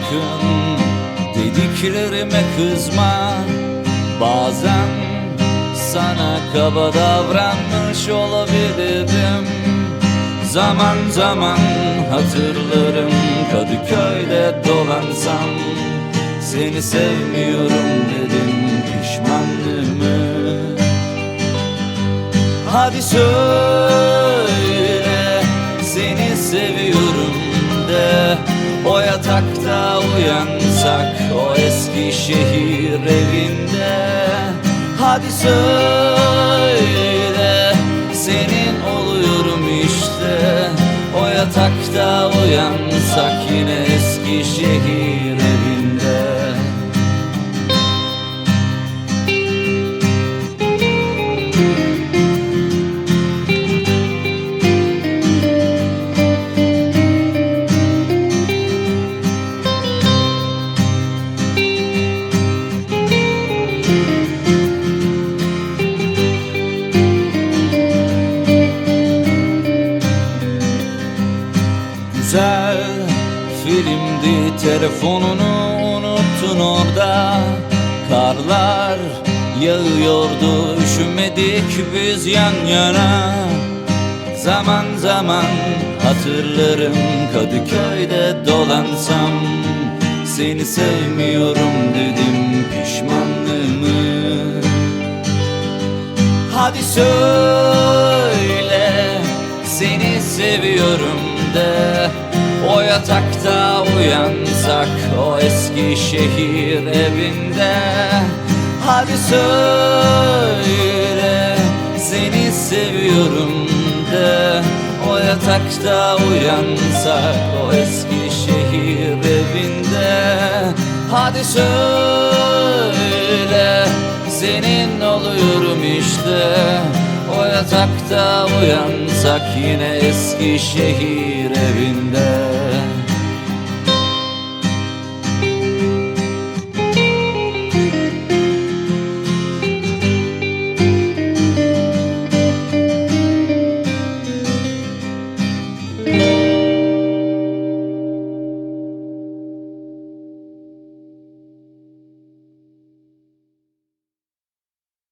sakın dediklerime kızma. Bazen sana kaba davranmış olabilirim. Zaman zaman hatırlarım, Kadıköy'de dolansam. Seni sevmiyorum dedim, pişmanlığımı. Hadi söyle, seni seviyorum de. O yatakta uyansak, o eski şehir evinde. Hadi söyle, senin oluyorum işte. O yatakta uyansak, yine eski şehir evinde. Güzel filmdi, telefonunu unuttun orada. Karlar yağıyordu, üşümedik biz yan yana. Zaman zaman hatırlarım, Kadıköy'de dolansam. Seni sevmiyorum dedim, pişmanlığımı. Hadi söyle, seni seviyorum de. O yatakta uyansak, o eski şehir evinde. Hadi söyle, seni seviyorum de. O yatakta uyansak, o eski şehir evinde. Hadi söyle, senin oluyorum işte. O yatakta uyansak, yine eski şehir evinde.